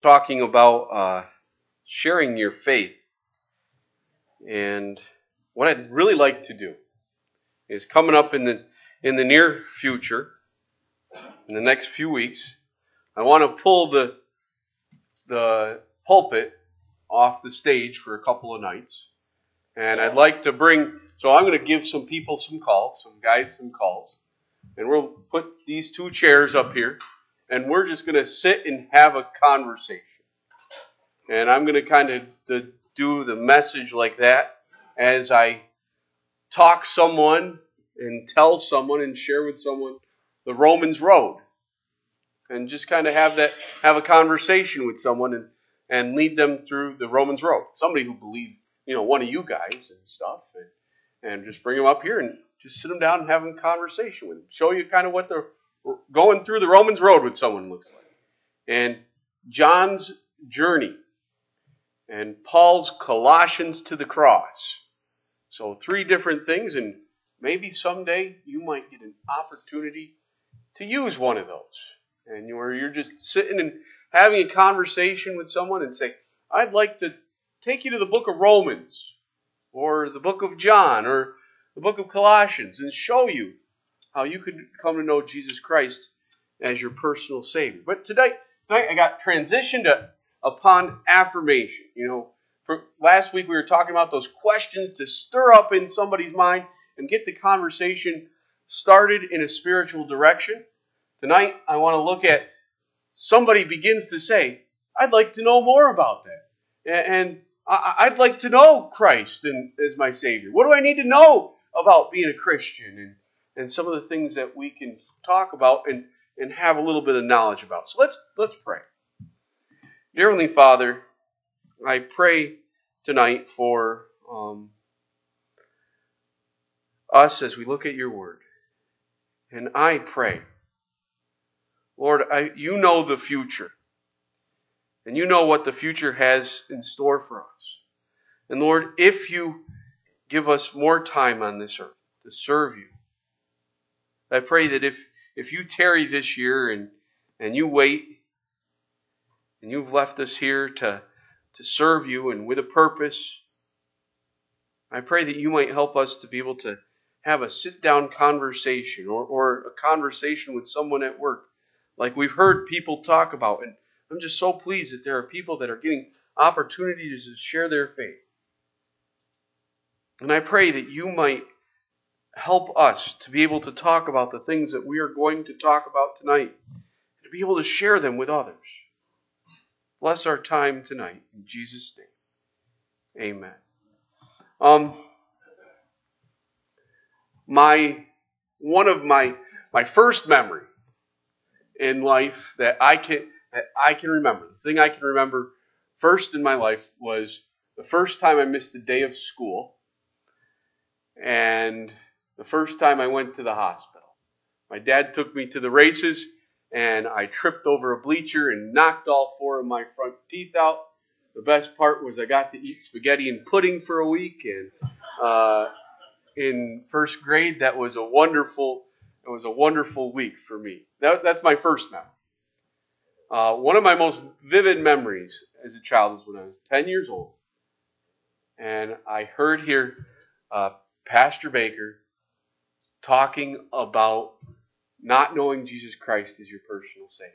talking about sharing your faith. And what I'd really like to do is coming up in the near future, in the next few weeks, I want to pull the pulpit off the stage for a couple of nights. And I'd like to so I'm going to give some people some calls, some guys some calls. And we'll put these two chairs up here, and we're just going to sit and have a conversation. And I'm going to kind of do the message like that as I talk someone and tell someone and share with someone the Romans Road. And just kind of have a conversation with someone and lead them through the Romans Road. Somebody who believes, one of you guys and stuff, and just bring them up here and just sit them down and have a conversation with them. Show you kind of what going through the Romans Road with someone looks like. And John's journey. And Paul's Colossians to the cross. So 3 different things, and maybe someday you might get an opportunity to use one of those. And you're just sitting and having a conversation with someone and say, I'd like to take you to the book of Romans, or the book of John, or the book of Colossians, and show you how you could come to know Jesus Christ as your personal Savior. But tonight I got transitioned upon affirmation. For last week we were talking about those questions to stir up in somebody's mind and get the conversation started in a spiritual direction. Tonight I want to look at somebody begins to say, I'd like to know more about that. And I'd like to know Christ as my Savior. What do I need to know about being a Christian? And some of the things that we can talk about and have a little bit of knowledge about. So let's pray. Dear Heavenly Father, I pray tonight for us as we look at your word. And I pray, Lord, you know the future. And you know what the future has in store for us. And Lord, if you give us more time on this earth to serve you, I pray that if you tarry this year and you wait, and you've left us here to serve you and with a purpose, I pray that you might help us to be able to have a sit-down conversation or a conversation with someone at work like we've heard people talk about. And I'm just so pleased that there are people that are getting opportunities to share their faith. And I pray that you might help us to be able to talk about the things that we are going to talk about tonight, to be able to share them with others. Bless our time tonight. In Jesus' name. Amen. One of my first memory in life that I can remember, the thing I can remember first in my life was the first time I missed a day of school and the first time I went to the hospital. My dad took me to the races, and I tripped over a bleacher and knocked all 4 of my front teeth out. The best part was I got to eat spaghetti and pudding for a week. And in first grade, that was a wonderful week for me. That's my first memory. One of my most vivid memories as a child was when I was 10 years old, and I heard here Pastor Baker talking about not knowing Jesus Christ as your personal Savior.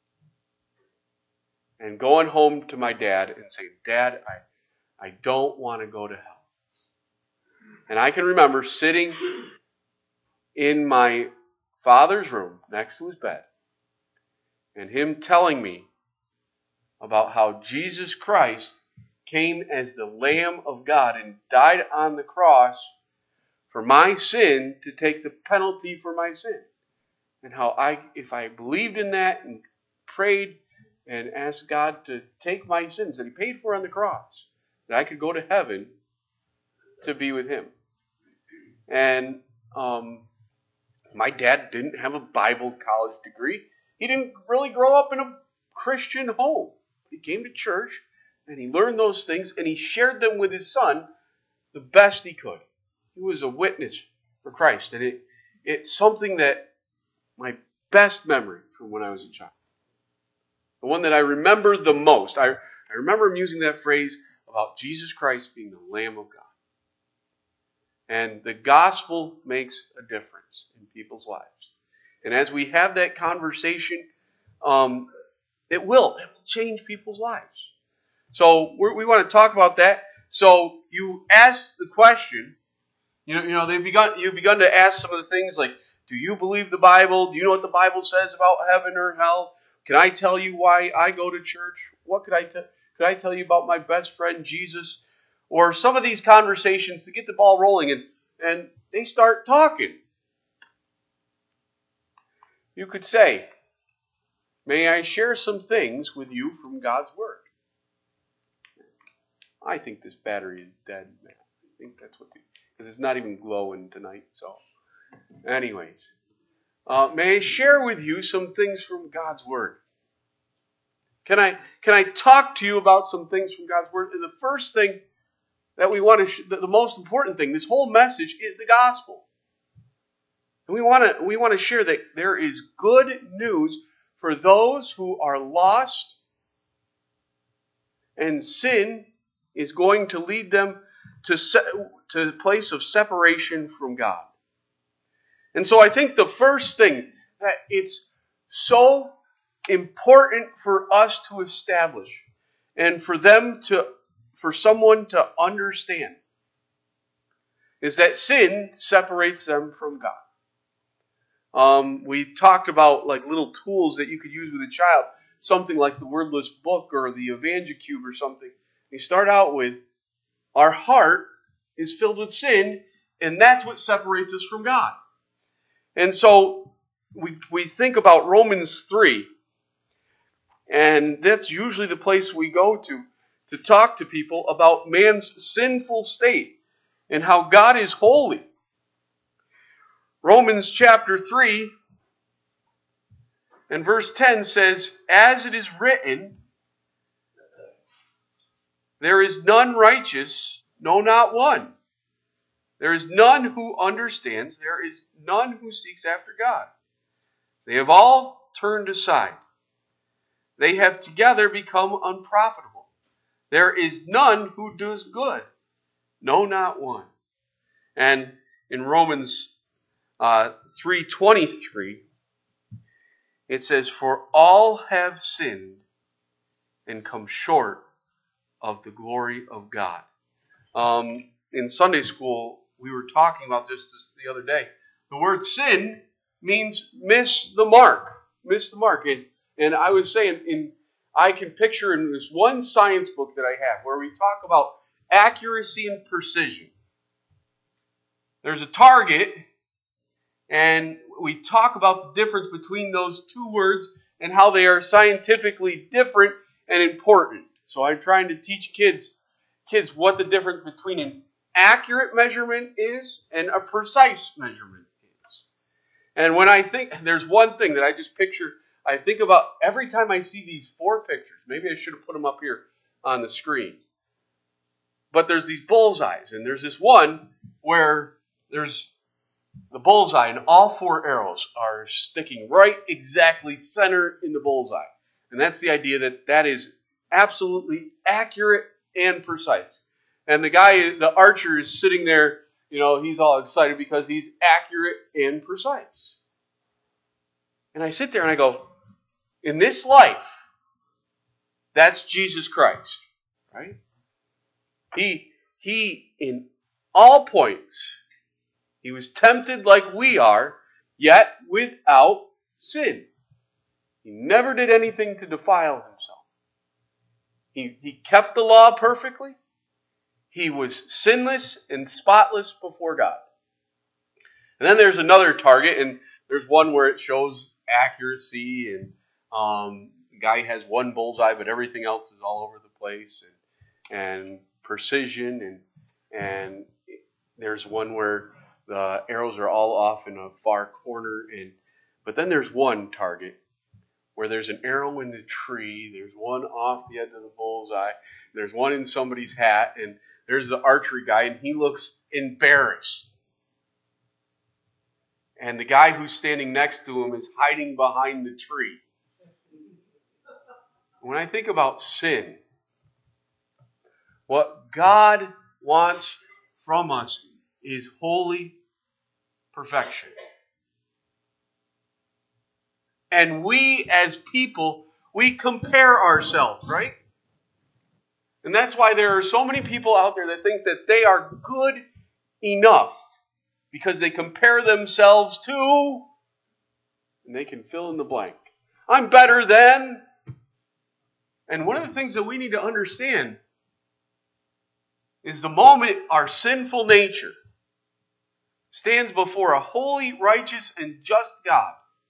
And going home to my dad and saying, Dad, I don't want to go to hell. And I can remember sitting in my father's room next to his bed and him telling me about how Jesus Christ came as the Lamb of God and died on the cross for my sin to take the penalty for my sin. And how if I believed in that and prayed and asked God to take my sins that He paid for on the cross, that I could go to heaven to be with Him. And my dad didn't have a Bible college degree. He didn't really grow up in a Christian home. He came to church and he learned those things and he shared them with his son the best he could. He was a witness for Christ. And it's something that my best memory from when I was a child. The one that I remember the most. I remember him using that phrase about Jesus Christ being the Lamb of God. And the gospel makes a difference in people's lives. And as we have that conversation, it will change people's lives. So we want to talk about that. So you ask the question, you've begun to ask some of the things like, do you believe the Bible? Do you know what the Bible says about heaven or hell? Can I tell you why I go to church? What could I tell you about my best friend Jesus? Or some of these conversations to get the ball rolling, and they start talking. You could say, may I share some things with you from God's Word? I think this battery is dead, man. I think that's what because it's not even glowing tonight. So, anyways, may I share with you some things from God's Word? Can I talk to you about some things from God's Word? And the first thing that we want to, the most important thing, this whole message is the gospel. And we want to share that there is good news for those who are lost, and sin is going to lead them to a place of separation from God. And so I think the first thing that it's so important for us to establish and for someone to understand is that sin separates them from God. We talked about like little tools that you could use with a child, something like the Wordless Book or the EvangeCube or something. You start out with, our heart is filled with sin, and that's what separates us from God. And so we think about Romans 3, and that's usually the place we go to talk to people about man's sinful state and how God is holy. Romans chapter 3 and verse 10 says, as it is written, there is none righteous, no, not one. There is none who understands. There is none who seeks after God. They have all turned aside. They have together become unprofitable. There is none who does good. No, not one. And in Romans 3:23, it says, for all have sinned and come short of the glory of God. In Sunday school, we were talking about this the other day. The word sin means miss the mark. Miss the mark. And I was saying, I can picture in this one science book that I have where we talk about accuracy and precision. There's a target, and we talk about the difference between those two words and how they are scientifically different and important. So I'm trying to teach kids what the difference between an accurate measurement is and a precise measurement is. And when I think, there's one thing that I just picture, I think about every time I see these four pictures. Maybe I should have put them up here on the screen. But there's these bullseyes, and there's this one where there's the bullseye, and all four arrows are sticking right exactly center in the bullseye. And that's the idea that is absolutely accurate and precise. And the archer is sitting there, he's all excited because he's accurate and precise. And I sit there and I go, in this life, that's Jesus Christ, right? He in all points, he was tempted like we are, yet without sin. He never did anything to defile himself. He kept the law perfectly. He was sinless and spotless before God. And then there's another target, and there's one where it shows accuracy, and the guy has one bullseye, but everything else is all over the place, and precision, and there's one where the arrows are all off in a far corner, but then there's one target where there's an arrow in the tree, there's one off the edge of the bullseye, there's one in somebody's hat, and there's the archery guy, and he looks embarrassed. And the guy who's standing next to him is hiding behind the tree. When I think about sin, what God wants from us is holy perfection. And we as people, we compare ourselves, right? And that's why there are so many people out there that think that they are good enough because they compare themselves to, and they can fill in the blank. I'm better than. And one of the things that we need to understand is the moment our sinful nature stands before a holy, righteous, and just God,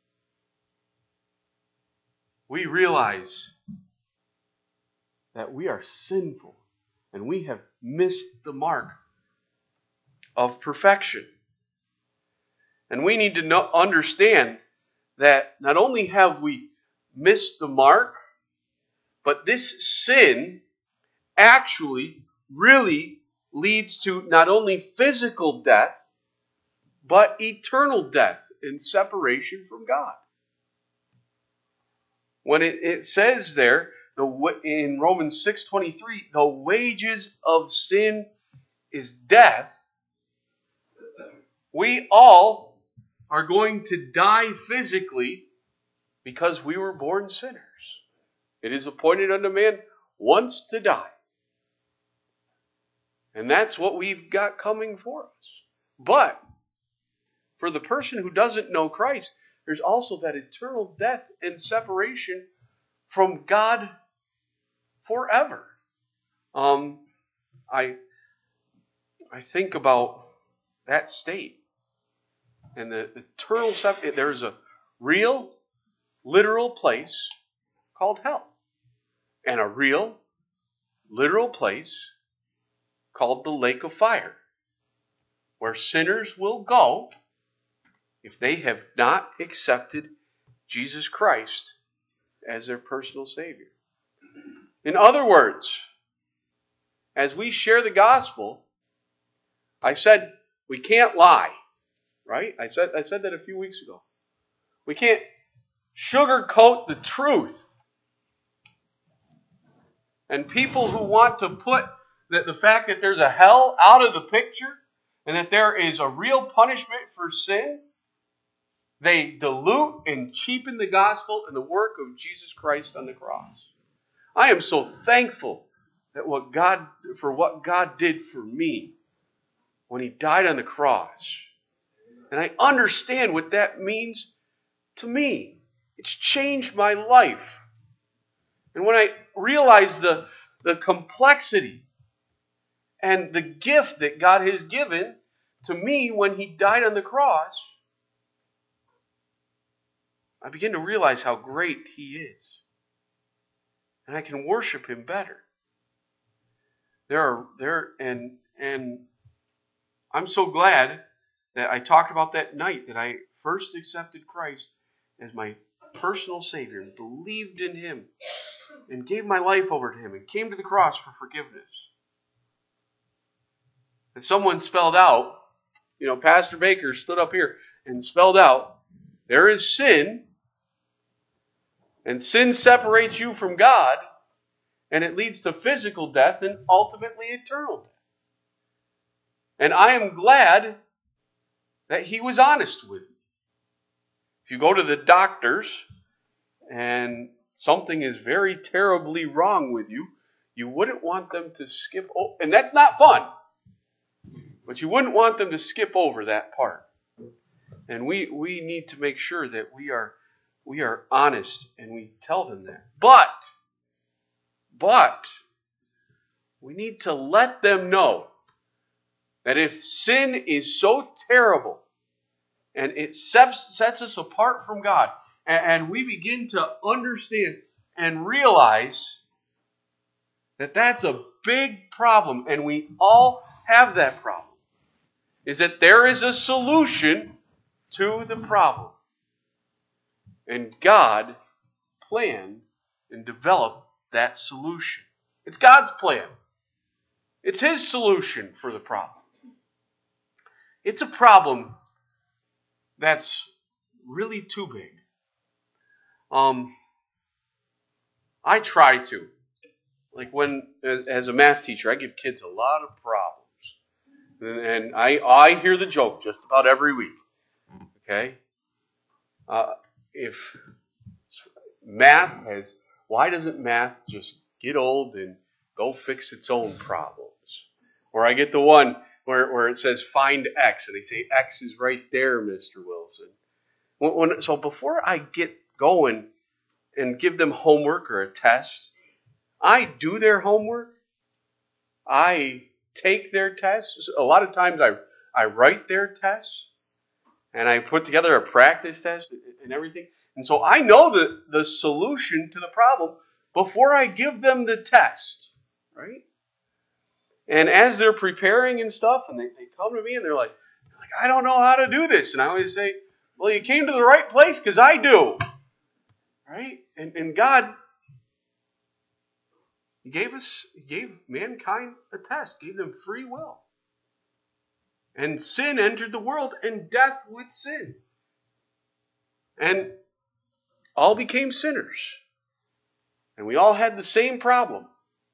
we realize that we are sinful and we have missed the mark of perfection. And we need to understand that not only have we missed the mark, but this sin actually really leads to not only physical death, but eternal death and separation from God. When it says there in Romans 6:23, the wages of sin is death, we all are going to die physically because we were born sinners. It is appointed unto man once to die. And that's what we've got coming for us. But for the person who doesn't know Christ, there's also that eternal death and separation from God forever. I think about that state and the eternal separation. There's a real, literal place called hell, and a real, literal place called the lake of fire, where sinners will go if they have not accepted Jesus Christ as their personal Savior. In other words, as we share the gospel, I said we can't lie, right? I said that a few weeks ago. We can't sugarcoat the truth. And people who want to put the fact that there's a hell out of the picture and that there is a real punishment for sin, they dilute and cheapen the gospel and the work of Jesus Christ on the cross. I am so thankful that what God did for me when He died on the cross. And I understand what that means to me. It's changed my life. And when I realize the complexity and the gift that God has given to me when He died on the cross, I begin to realize how great He is. And I can worship Him better. And I'm so glad that I talked about that night that I first accepted Christ as my personal Savior and believed in Him and gave my life over to Him and came to the cross for forgiveness. And someone spelled out, Pastor Baker stood up here and spelled out, there is sin, and sin separates you from God, and it leads to physical death and ultimately eternal death. And I am glad that he was honest with me. If you go to the doctors and something is very terribly wrong with you, you wouldn't want them to skip over, and that's not fun, but you wouldn't want them to skip over that part. And we need to make sure that we are honest and we tell them that. But we need to let them know that if sin is so terrible and it sets us apart from God, and we begin to understand and realize that that's a big problem, and we all have that problem, is that there is a solution to the problem. And God planned and developed that solution. It's God's plan. It's His solution for the problem. It's a problem that's really too big. I try to. Like when, as a math teacher, I give kids a lot of problems. And I hear the joke just about every week. Okay? If math has, why doesn't math just get old and go fix its own problems? Or I get the one where it says find X, and they say X is right there, Mr. Wilson. So before I get going and give them homework or a test, I do their homework. I take their tests. A lot of times I write their tests, and I put together a practice test and everything. And so I know the solution to the problem before I give them the test, right? And as they're preparing and stuff, and they come to me and they're like, I don't know how to do this. And I always say, well, you came to the right place because I do, right? And God, He gave mankind a test, gave them free will. And sin entered the world, and death with sin. And all became sinners. And we all had the same problem.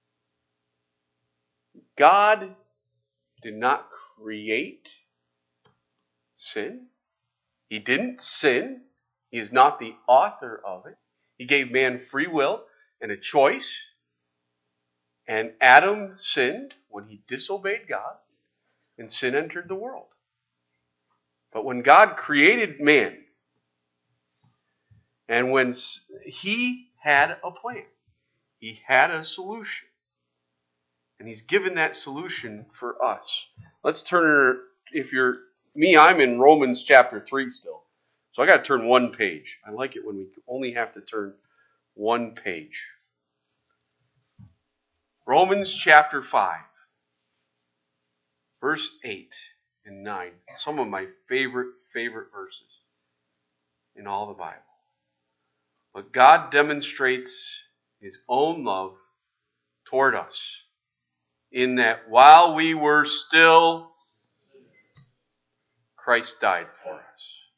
God did not create sin. He didn't sin. He is not the author of it. He gave man free will and a choice. And Adam sinned when he disobeyed God, and sin entered the world. But when God created man, and when He had a plan, He had a solution, and He's given that solution for us. Let's turn, if you're me, I'm in Romans chapter 3 still. So I got to turn one page. I like it when we only have to turn one page. Romans chapter 5, verse 8 and 9. Some of my favorite verses in all the Bible. But God demonstrates His own love toward us in that while we were still, Christ died for us.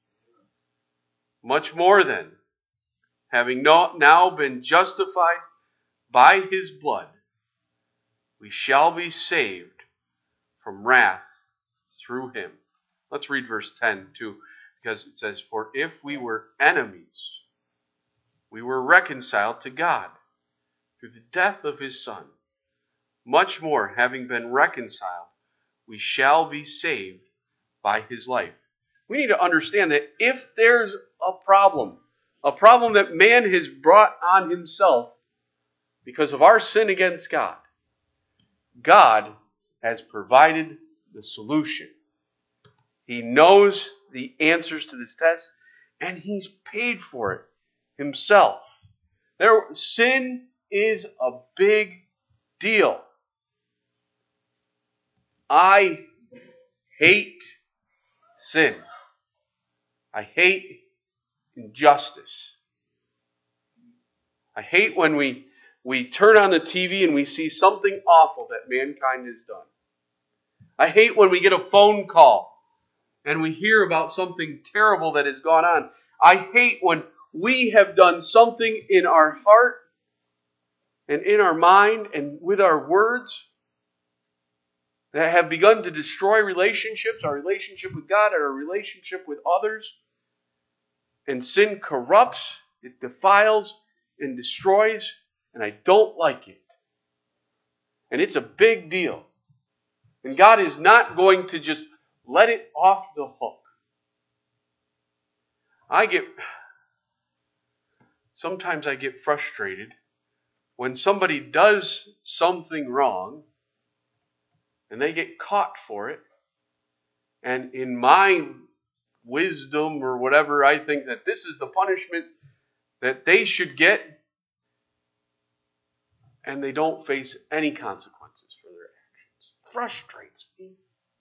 Much more than, having now been justified by His blood, we shall be saved from wrath through Him. Let's read verse 10 too, because it says, for if we were enemies, we were reconciled to God through the death of His Son. Much more, having been reconciled, we shall be saved by His life. We need to understand that if there's a problem that man has brought on himself because of our sin against God, God has provided the solution. He knows the answers to this test, and He's paid for it Himself. Sin is a big deal. I hate sin. I hate injustice. I hate when we turn on the TV and we see something awful that mankind has done. I hate when we get a phone call and we hear about something terrible that has gone on. I hate when we have done something in our heart and in our mind and with our words that have begun to destroy relationships, our relationship with God and our relationship with others. And sin corrupts, it defiles, and destroys, and I don't like it. And it's a big deal. And God is not going to just let it off the hook. Sometimes I get frustrated when somebody does something wrong and they get caught for it. And in my wisdom or whatever, I think that this is the punishment that they should get, and they don't face any consequences for their actions. Frustrates me.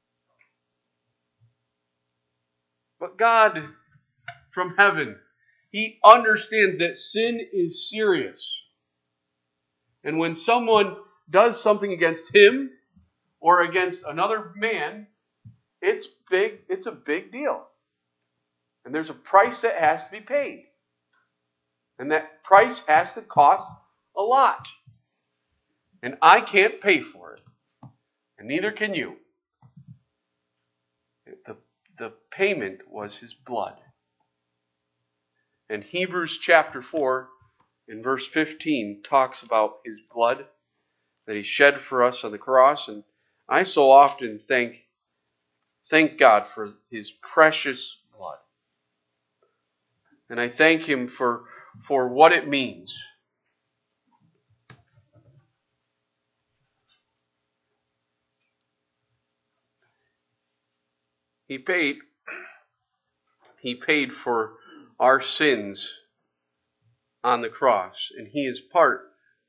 But God from heaven, He understands that sin is serious. And when someone does something against Him or against another man, it's big. It's a big deal. And there's a price that has to be paid. And that price has to cost a lot. And I can't pay for it. And neither can you. The payment was his blood. And Hebrews chapter 4 in verse 15 talks about his blood that he shed for us on the cross. And I so often thank God for his precious blood. And I thank him for what it means. He paid for our sins on the cross, and he is part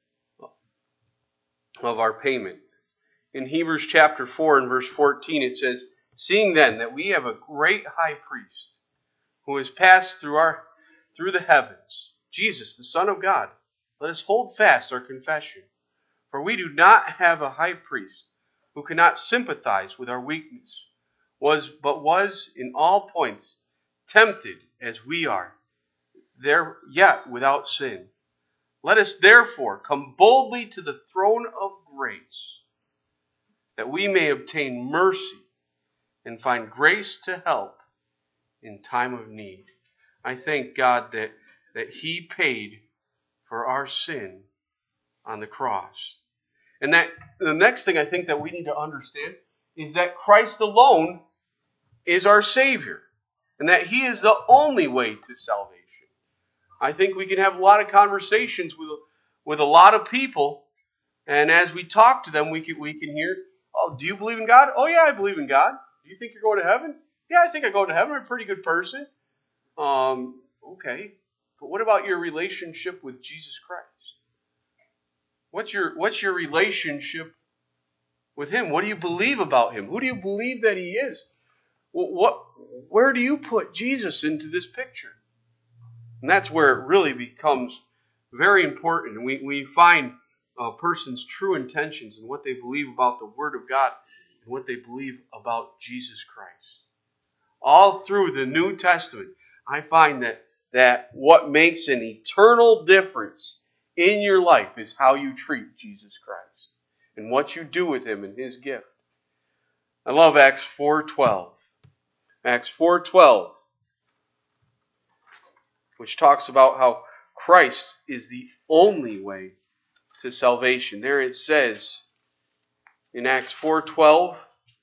of our payment. In Hebrews chapter 4 and verse 14 it says, "Seeing then that we have a great high priest who has passed through the heavens, Jesus, the Son of God, let us hold fast our confession. For we do not have a high priest who cannot sympathize with our weakness, but was in all points tempted as we are, there yet without sin. Let us therefore come boldly to the throne of grace, that we may obtain mercy and find grace to help in time of need." I thank God that he paid for our sin on the cross. And that the next thing I think that we need to understand is that Christ alone is our Savior, and that he is the only way to salvation. I think we can have a lot of conversations with a lot of people, and as we talk to them, we can hear, "Oh, do you believe in God?" "Oh yeah, I believe in God." "Do you think you're going to heaven?" "Yeah, I think I go to heaven. I'm a pretty good person." Okay, but what about your relationship with Jesus Christ? What's your relationship with him? What do you believe about him? Who do you believe that he is? Where do you put Jesus into this picture? And that's where it really becomes very important. We find a person's true intentions and what they believe about the Word of God and what they believe about Jesus Christ. All through the New Testament, I find that what makes an eternal difference in your life is how you treat Jesus Christ and what you do with him and his gift. I love Acts 4:12. Acts 4:12, which talks about how Christ is the only way to salvation. There it says in Acts 4:12,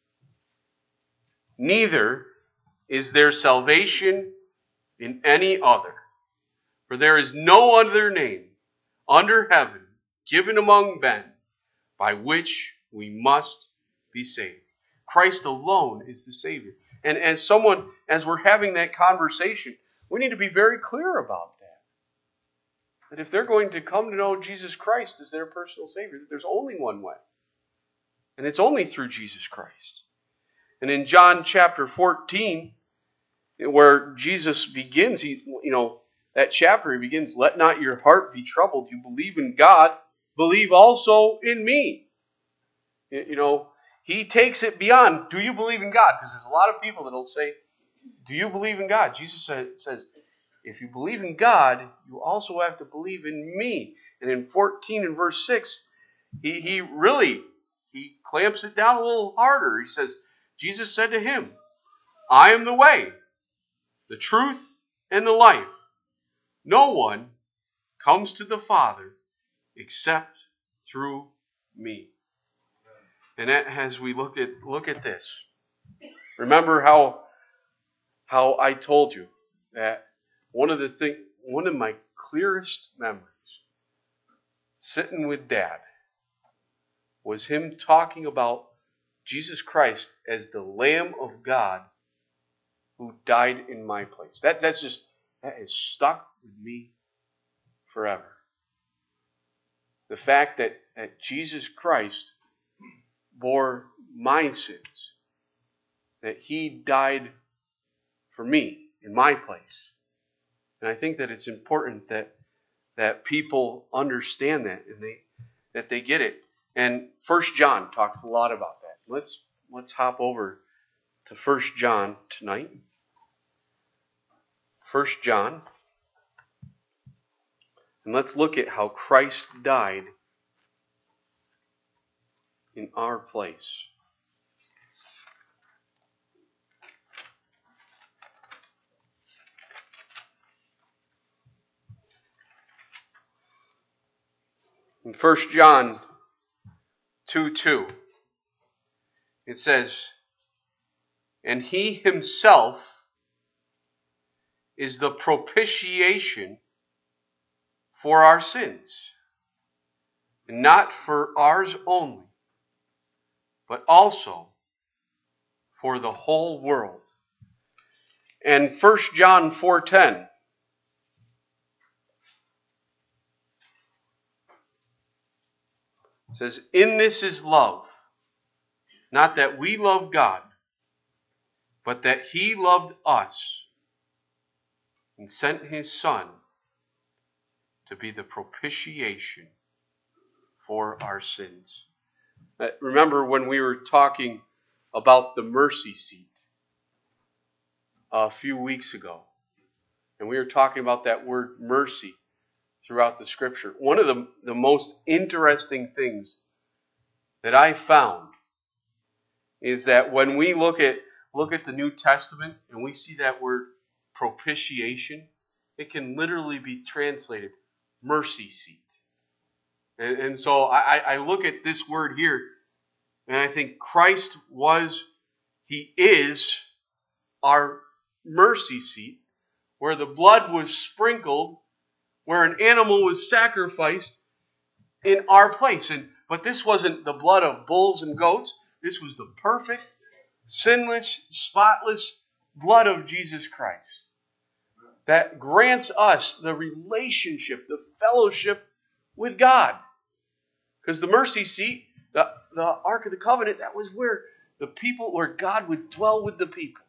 "Neither is there salvation in any other, for there is no other name under heaven given among men by which we must be saved." Christ alone is the Savior. And as we're having that conversation, we need to be very clear about that. That if they're going to come to know Jesus Christ as their personal Savior, that there's only one way. And it's only through Jesus Christ. And in John chapter 14, where Jesus begins, that chapter, he begins, "Let not your heart be troubled. You believe in God, believe also in me." He takes it beyond, do you believe in God? Because there's a lot of people that will say, do you believe in God? Jesus says, if you believe in God, you also have to believe in me. And in 14 and verse 6, he clamps it down a little harder. He says, Jesus said to him, "I am the way, the truth, and the life. No one comes to the Father except through me." And as we look at this, remember how I told you that one of my clearest memories sitting with Dad was him talking about Jesus Christ as the Lamb of God who died in my place. That is stuck with me forever. The fact that Jesus Christ bore my sins, that he died for me in my place. And I think that it's important that people understand that and that they get it. And 1 John talks a lot about that. Let's hop over to 1 John tonight. 1 John. And let's look at how Christ died in our place. In 1 John 2:2, it says, "And he himself is the propitiation for our sins, and not for ours only, but also for the whole world." And 1 John 4:10, says, "In this is love, not that we love God, but that he loved us and sent his Son to be the propitiation for our sins." Remember when we were talking about the mercy seat a few weeks ago, and we were talking about that word mercy throughout the Scripture. One of the most interesting things that I found is that when we look at the New Testament and we see that word propitiation, it can literally be translated mercy seat. And so I look at this word here and I think He is our mercy seat, where the blood was sprinkled, where an animal was sacrificed in our place. But this wasn't the blood of bulls and goats. This was the perfect, sinless, spotless blood of Jesus Christ that grants us the relationship, the fellowship with God. Because the mercy seat, the Ark of the Covenant, that was where God would dwell with the people.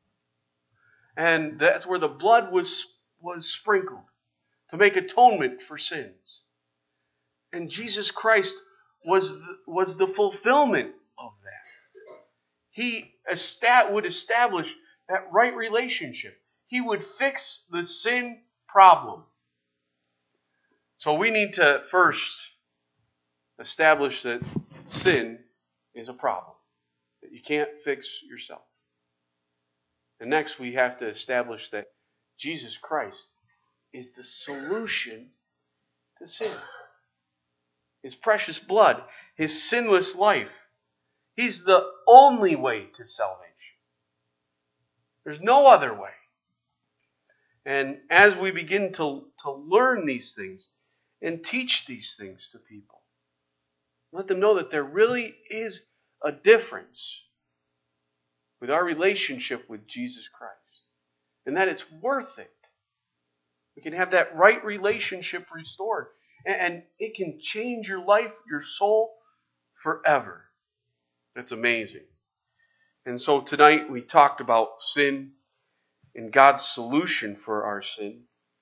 And that's where the blood was sprinkled to make atonement for sins. And Jesus Christ was the fulfillment of that. He would establish that right relationship. He would fix the sin problem. So we need to first establish that sin is a problem that you can't fix yourself. And next we have to establish that Jesus Christ is the solution to sin. His precious blood, His sinless life. He's the only way to salvation. There's no other way. And as we begin to learn these things and teach these things to people, let them know that there really is a difference with our relationship with Jesus Christ. And that it's worth it. We can have that right relationship restored. And it can change your life, your soul, forever. That's amazing. And so tonight we talked about sin and God's solution for our sin.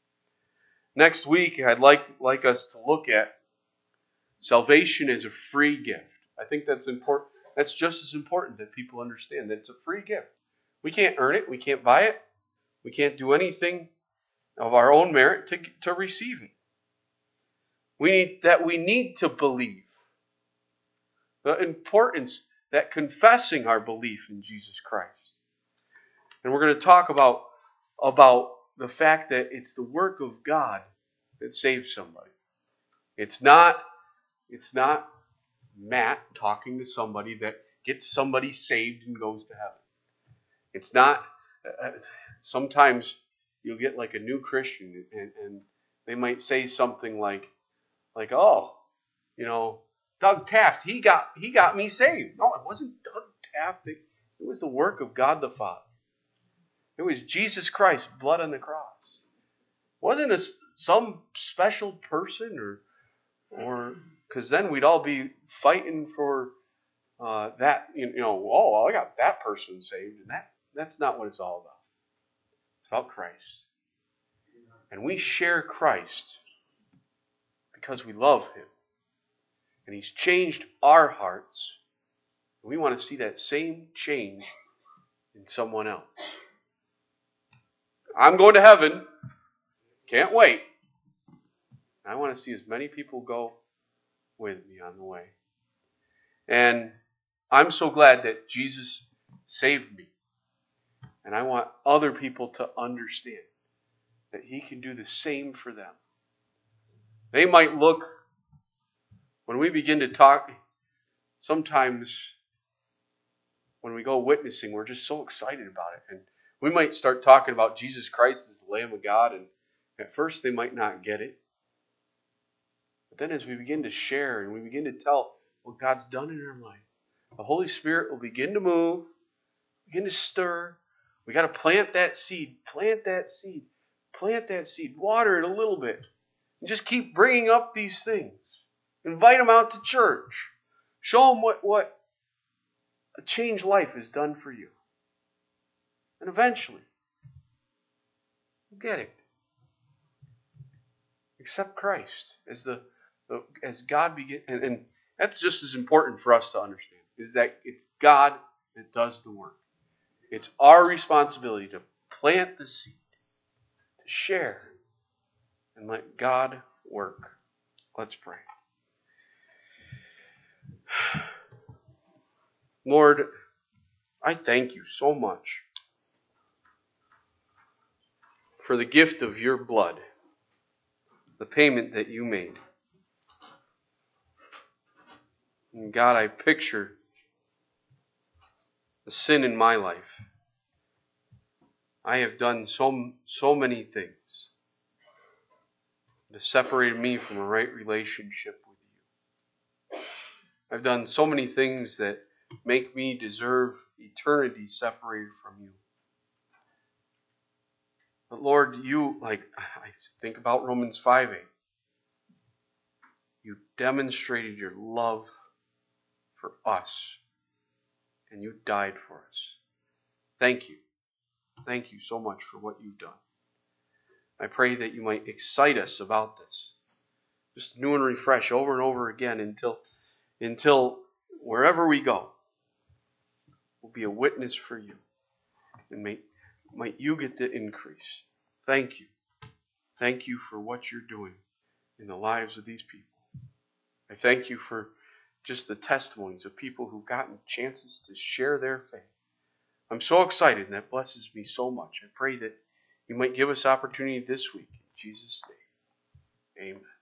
Next week I'd like us to look at salvation as a free gift. I think that's important. That's just as important that people understand that it's a free gift. We can't earn it. We can't buy it. We can't do anything of our own merit to receive it. We need to believe. The importance that confessing our belief in Jesus Christ. And we're going to talk about the fact that it's the work of God that saves somebody. It's not Matt talking to somebody that gets somebody saved and goes to heaven. It's not. Sometimes you'll get like a new Christian and they might say something like, "Oh, Doug Taft, he got me saved." No, it wasn't Doug Taft. It was the work of God the Father. It was Jesus Christ's blood on the cross. It wasn't some special person or because then we'd all be fighting for that. I got that person saved, and that's not what it's all about. It's about Christ, and we share Christ because we love Him. And He's changed our hearts. And we want to see that same change in someone else. I'm going to heaven. Can't wait. I want to see as many people go with me on the way. And I'm so glad that Jesus saved me. And I want other people to understand that He can do the same for them. They might look, when we begin to talk, sometimes when we go witnessing, we're just so excited about it. And we might start talking about Jesus Christ as the Lamb of God, and at first they might not get it. But then as we begin to share and we begin to tell what God's done in our life, the Holy Spirit will begin to move, begin to stir. We got to plant that seed, plant that seed, plant that seed, water it a little bit, and just keep bringing up these things. Invite them out to church. Show them what a changed life has done for you. And eventually, you'll get it. Accept Christ as God begin, and that's just as important for us to understand, is that it's God that does the work. It's our responsibility to plant the seed, to share, and let God work. Let's pray. Lord, I thank you so much for the gift of your blood, the payment that you made. And God, I picture the sin in my life. I have done so many things that have separated me from a right relationship with you. I've done so many things that make me deserve eternity separated from you. But Lord, you, I think about Romans 5:8. You demonstrated your love for us, and you died for us. Thank you. Thank you so much for what you've done. I pray that you might excite us about this. Just new and refresh over and over again until wherever we go, we'll be a witness for you. And might you get the increase. Thank you. Thank you for what you're doing in the lives of these people. I thank you for just the testimonies of people who've gotten chances to share their faith. I'm so excited, and that blesses me so much. I pray that you might give us opportunity this week. In Jesus' name, amen.